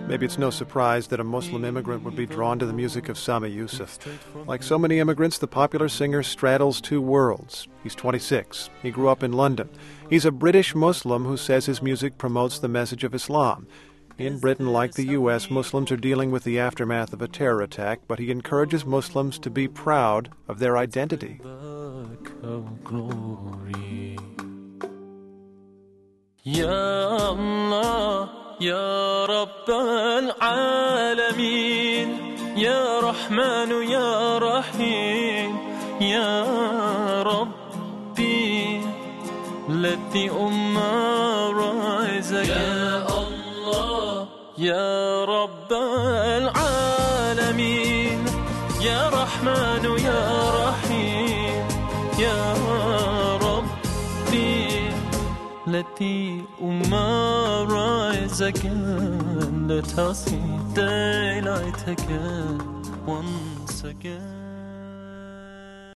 Maybe it's no surprise that a Muslim immigrant would be drawn to the music of Sami Yusuf. Like so many immigrants, the popular singer straddles two worlds. He's 26. He grew up in London. He's a British Muslim who says his music promotes the message of Islam. In Britain, like the U.S., Muslims are dealing with the aftermath of a terror attack, but he encourages Muslims to be proud of their identity. Ya Allah, Ya Rabb al-Alamin, Ya Rahman, Ya Rahim, Ya Rabbi, let the Ummah rise again. Ya Allah, Ya Rabb al-Alamin, Ya Rahman, Ya Rahim, Ya Rabbi, let the Ummah rise again. Let us see daylight again, once again.